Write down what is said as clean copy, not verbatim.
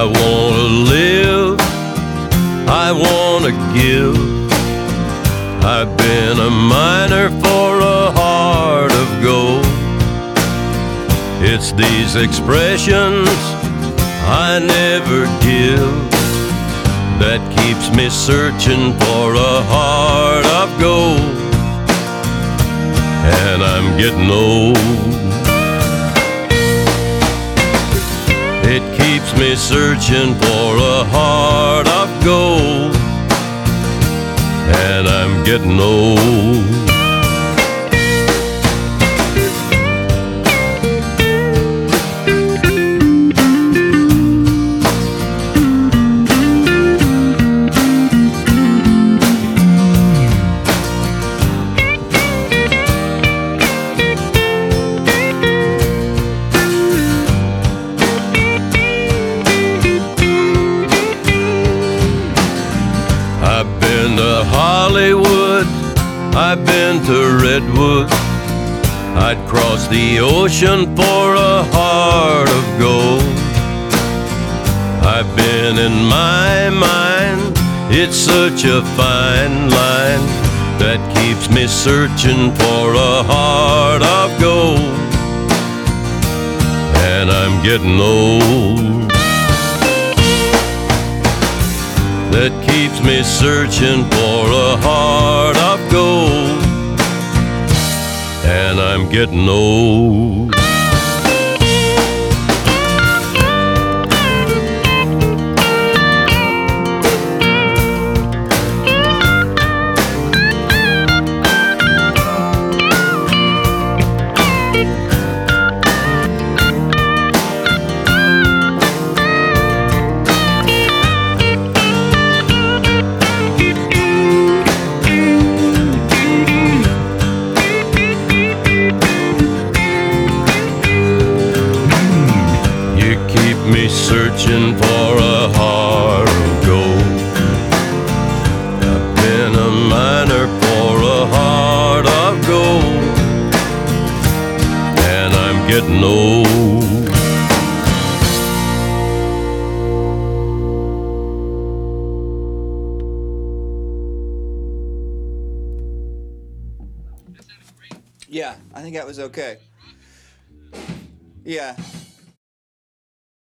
I wanna live, I wanna give. I've been a miner for a heart of gold. It's these expressions I never give that keeps me searching for a heart of gold. And I'm getting old. It keeps me searching for a heart of gold. And I'm getting old. I've been to Hollywood, I've been to Redwood. I'd cross the ocean for a heart of gold. I've been in my mind, it's such a fine line that keeps me searching for a heart of gold. And I'm getting old. That keeps me searching for a heart of gold. And I'm getting old. Me searching for a heart of gold. I've been a miner for a heart of gold. And I'm getting old. Yeah, I think that was okay. Yeah.